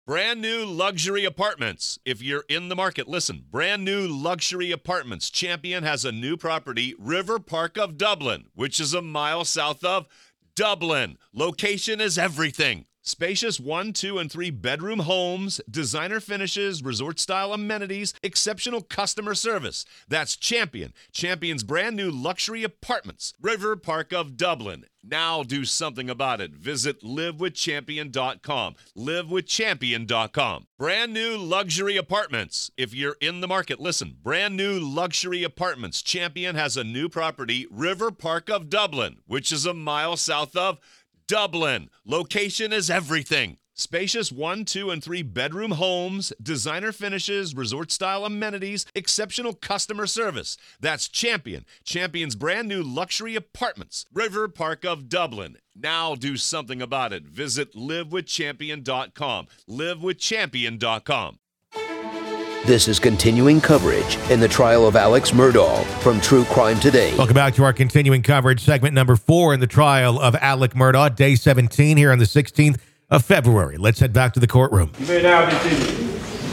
Brand new luxury apartments. If you're in the market, listen. Brand new luxury apartments. Champion has a new property, River Park of Dublin, which is a mile south of Dublin. Location is everything. Spacious 1, 2, and 3 bedroom homes, designer finishes, resort-style amenities, exceptional customer service. That's Champion. Champion's brand new luxury apartments, River Park of Dublin. Now do something about it. Visit livewithchampion.com. Livewithchampion.com. Brand new luxury apartments. If you're in the market, listen. Brand new luxury apartments. Champion has a new property, River Park of Dublin, which is a mile south of Dublin. Location is everything. Spacious 1, 2, and 3 bedroom homes, designer finishes, resort-style amenities, exceptional customer service. That's Champion. Champion's brand new luxury apartments, River Park of Dublin. Now do something about it. Visit livewithchampion.com. Livewithchampion.com. This is continuing coverage in the trial of Alex Murdaugh from True Crime Today. Welcome back to our continuing coverage, segment number 4 in the trial of Alex Murdaugh, day 17 here on the 16th of February. Let's head back to the courtroom. You may now be seated.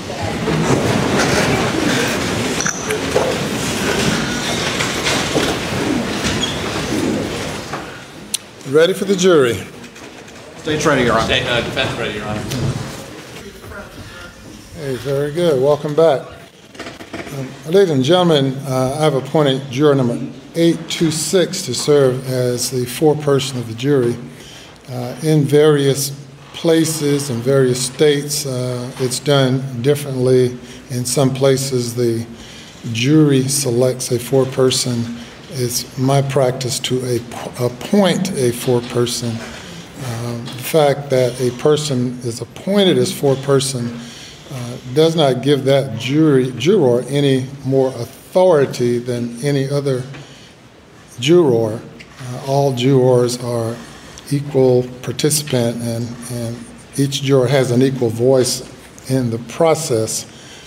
Ready for the jury? State's ready, Your Honor. Defense ready, Your Honor. Hey, very good. Welcome back. Ladies and gentlemen, I've appointed juror number 826 to serve as the foreperson of the jury. In various places, in various states, it's done differently. In some places, the jury selects a foreperson. It's my practice to appoint a foreperson. The fact that a person is appointed as foreperson does not give that juror any more authority than any other juror. All jurors are equal participant, and each juror has an equal voice in the process.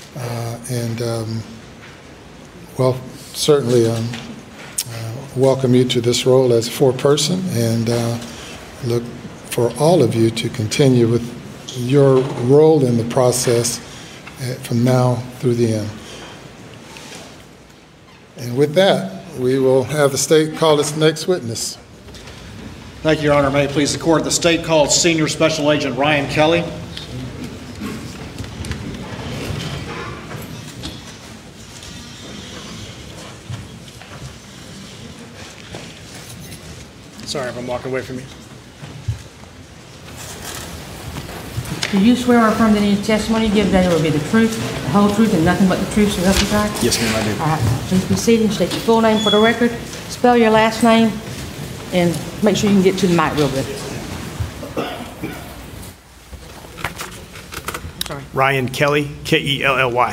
Well, certainly welcome you to this role as foreperson, and look for all of you to continue with your role in the process from now through the end. And with that, we will have the state call its next witness. Thank you, Your Honor. May it please the court, the state called Senior Special Agent Ryan Kelly. Sorry if I'm walking away from you. Do you swear or affirm that any testimony you give today will be the truth, the whole truth, and nothing but the truth, so help you God? Yes, ma'am, I do. All right. Please be seated and state your full name for the record. Spell your last name, and make sure you can get to the mic real good. Sorry. Ryan Kelly, Kelly.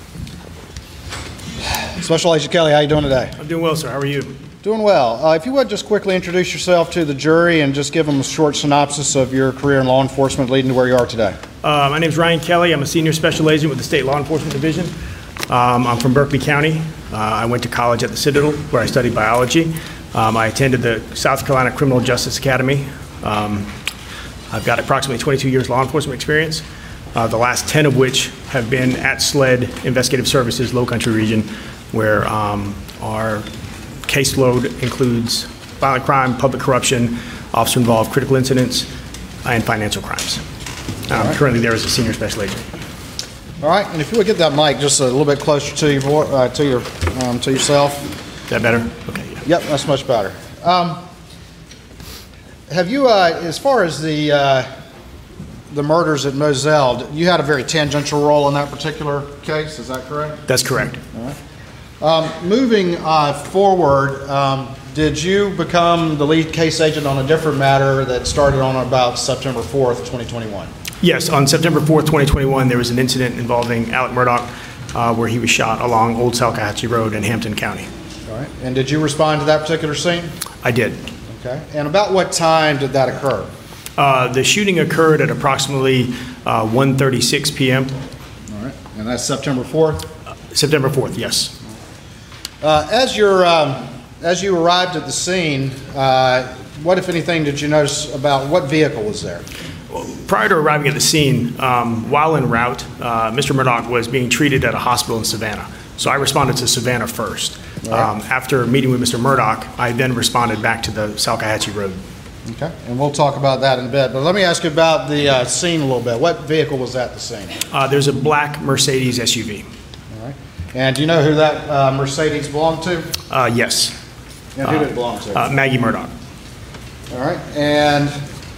Special Agent Kelly, how you doing today? I'm doing well, sir. How are you? Doing well. If you would just quickly introduce yourself to the jury and just give them a short synopsis of your career in law enforcement leading to where you are today. My name is Ryan Kelly. I'm a senior special agent with the State Law Enforcement Division. I'm from Berkeley County. I went to college at the Citadel, where I studied biology. I attended the South Carolina Criminal Justice Academy. I've got approximately 22 years law enforcement experience, the last 10 of which have been at SLED Investigative Services, Low Country Region, where our caseload includes violent crime, public corruption, officer-involved critical incidents, and financial crimes. I'm currently there as a senior special agent. All right, and if you would get that mic just a little bit closer to your to yourself. Is that better? Okay. Yeah. Yep, that's much better. Have you, as far as the murders at Moselle, you had a very tangential role in that particular case? Is that correct? That's correct. All right. Moving forward, did you become the lead case agent on a different matter that started on about September 4th, 2021? Yes, on September 4th, 2021, there was an incident involving Alex Murdaugh where he was shot along Old Salcahatchee Road in Hampton County. All right. And did you respond to that particular scene? I did. Okay. And about what time did that occur? The shooting occurred at approximately 1:36 p.m. All right. And that's September 4th? September 4th, yes. As you arrived at the scene, what, if anything, did you notice about what vehicle was there? Prior to arriving at the scene, while en route, Mr. Murdaugh was being treated at a hospital in Savannah. So I responded to Savannah first. After meeting with Mr. Murdaugh, I then responded back to the Salcahatchee Road. Okay, and we'll talk about that in a bit. But let me ask you about the scene a little bit. What vehicle was at the scene? There's a black Mercedes SUV. All right. And do you know who that Mercedes belonged to? Yes. And who did it belong to? Maggie Murdaugh. All right. And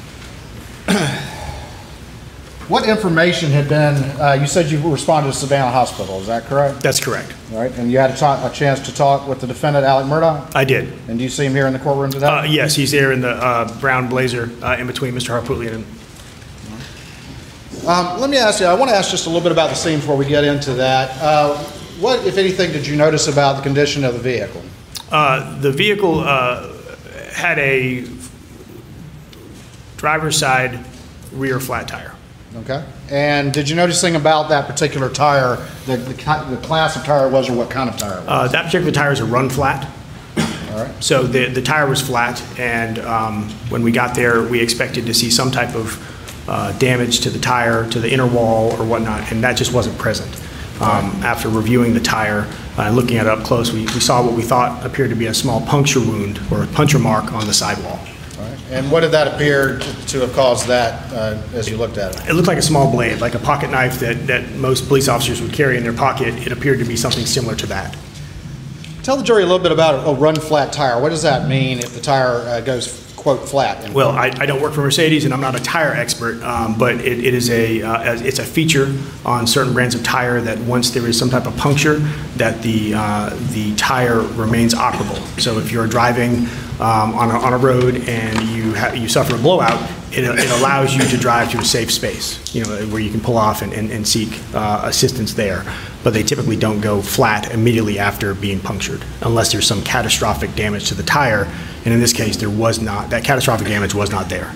what information had been, you said you responded to Savannah Hospital, is that correct? That's correct. All right. And you had a chance to talk with the defendant, Alec Murdaugh? I did. And do you see him here in the courtroom today? Yes, he's there in the brown blazer in between Mr. Harpootlian and Let me ask you, I want to ask just a little bit about the scene before we get into that. What, if anything, did you notice about the condition of the vehicle? The vehicle had a driver's side rear flat tire. Okay. And did you notice anything about that particular tire, the class of tire it was, or what kind of tire it was? That particular tire is a run flat. All right. So the tire was flat, and when we got there, we expected to see some type of damage to the tire, to the inner wall or whatnot, and that just wasn't present. After reviewing the tire and looking at it up close, we saw what we thought appeared to be a small puncture wound or a puncture mark on the sidewall. All right. And what did that appear to have caused that as you looked at it? It looked like a small blade, like a pocket knife that most police officers would carry in their pocket. It appeared to be something similar to that. Tell the jury a little bit about a run flat tire. What does that mean if the tire goes, quote, flat? Well, I don't work for Mercedes, and I'm not a tire expert, but it is it's a feature on certain brands of tire that once there is some type of puncture, that the tire remains operable. So if you're driving on a road and you suffer a blowout, it allows you to drive to a safe space, where you can pull off and seek assistance there. But they typically don't go flat immediately after being punctured, unless there's some catastrophic damage to the tire. And in this case, there was not. That catastrophic damage was not there.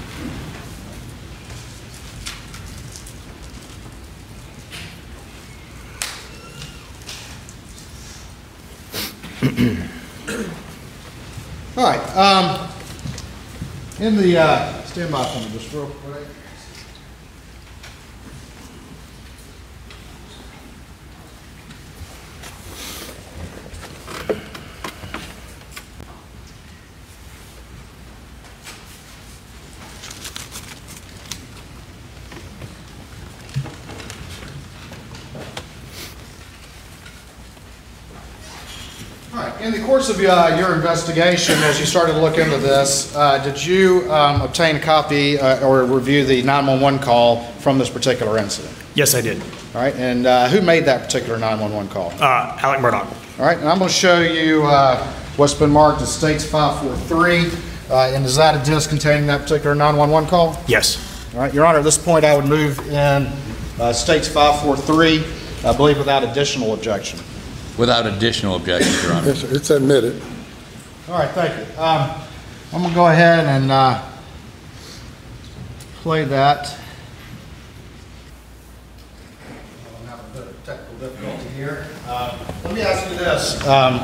All right. In the stand by for me just real quick. In the course of your investigation, as you started to look into this, did you obtain a copy or review the 911 call from this particular incident? Yes, I did. All right, and who made that particular 911 call? Alec Murdaugh. All right, and I'm going to show you what's been marked as States 543, and is that a disc containing that particular 911 call? Yes. All right, Your Honor, at this point I would move in States 543, I believe without additional objection. Without additional objection, Your Honor. Yes, sir, it's admitted. All right, thank you. I'm going to go ahead and play that. I'm having a bit of technical difficulty here. Let me ask you this.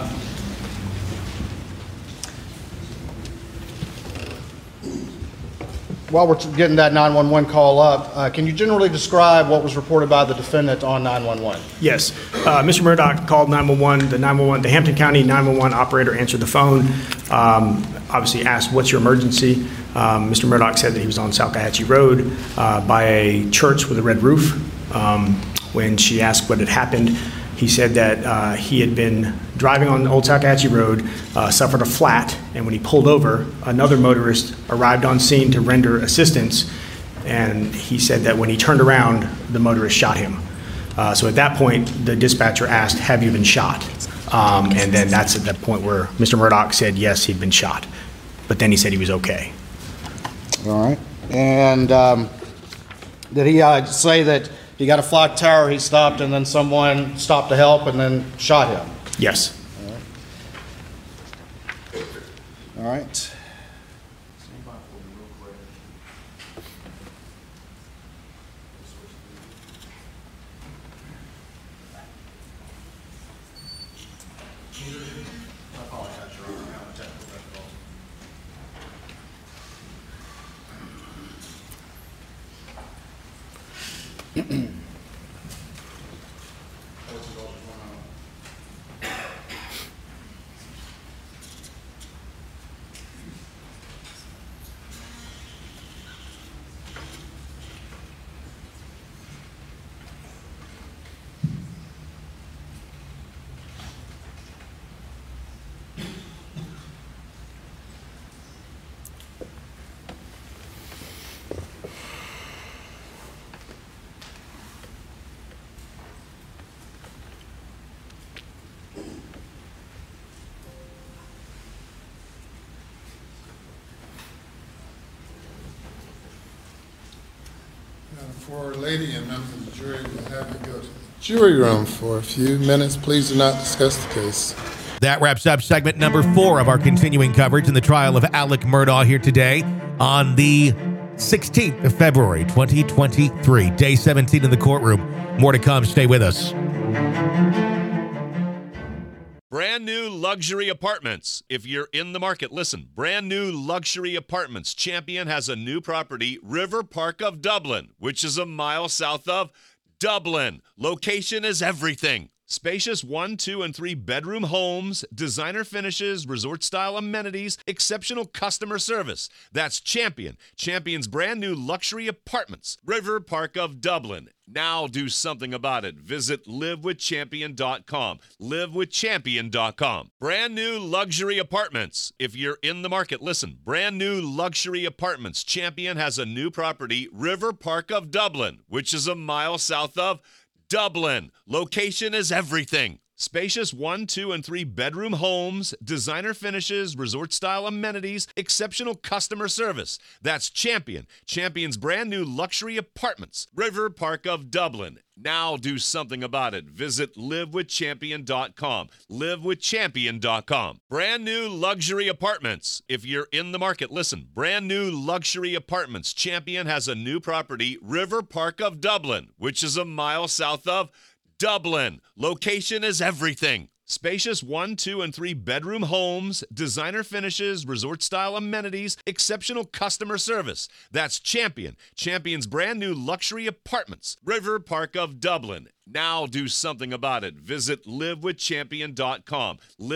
While we're getting that 911 call up, can you generally describe what was reported by the defendant on 911? Yes. Mr. Murdaugh called 911. The Hampton County 911 operator answered the phone, obviously asked, "What's your emergency?" Mr. Murdaugh said that he was on Salcahatchee Road by a church with a red roof. When she asked what had happened, he said that he had been driving on Old Salcahatchee Road, suffered a flat, and when he pulled over, another motorist arrived on scene to render assistance, and he said that when he turned around, the motorist shot him. So at that point, the dispatcher asked, "Have you been shot?" And then that's at that point where Mr. Murdaugh said yes, he'd been shot, but then he said he was okay. All right. And did he say that he got a flat tire, he stopped, and then someone stopped to help and then shot him? Yes. All right. For lady and members of the jury, we'll have you go to the jury room for a few minutes. Please do not discuss the case. That wraps up segment number 4 of our continuing coverage in the trial of Alec Murdaugh here today on the 16th of February, 2023. Day 17 in the courtroom. More to come. Stay with us. Brand new luxury apartments. If you're in the market, listen. Brand new luxury apartments. Champion has a new property, River Park of Dublin, which is a mile south of Dublin. Location is everything. Spacious 1, 2, and 3 bedroom homes, designer finishes, resort-style amenities, exceptional customer service. That's Champion. Champion's brand new luxury apartments, River Park of Dublin. Now do something about it. Visit livewithchampion.com. Livewithchampion.com. Brand new luxury apartments. If you're in the market, listen. Brand new luxury apartments. Champion has a new property, River Park of Dublin, which is a mile south of Dublin. Location is everything. Spacious 1, 2, and 3 bedroom homes, designer finishes, resort-style amenities, exceptional customer service. That's Champion. Champion's brand new luxury apartments, River Park of Dublin. Now do something about it. Visit livewithchampion.com. Livewithchampion.com. Brand new luxury apartments. If you're in the market, listen. Brand new luxury apartments. Champion has a new property, River Park of Dublin, which is a mile south of Dublin. Location is everything. Spacious 1, 2, and 3 bedroom homes, designer finishes, resort-style amenities, exceptional customer service. That's Champion. Champion's brand new luxury apartments, River Park of Dublin. Now do something about it. Visit livewithchampion.com.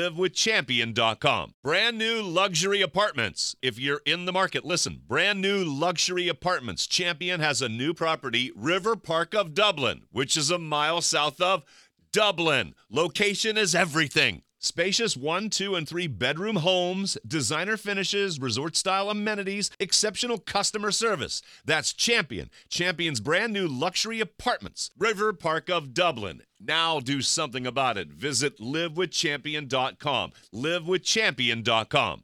Livewithchampion.com. Brand new luxury apartments. If you're in the market, listen. Brand new luxury apartments. Champion has a new property, River Park of Dublin, which is a mile south of Dublin. Location is everything. Spacious 1, 2, and 3 bedroom homes, designer finishes, resort-style amenities, exceptional customer service. That's Champion. Champion's brand new luxury apartments, River Park of Dublin. Now do something about it. Visit livewithchampion.com. Livewithchampion.com.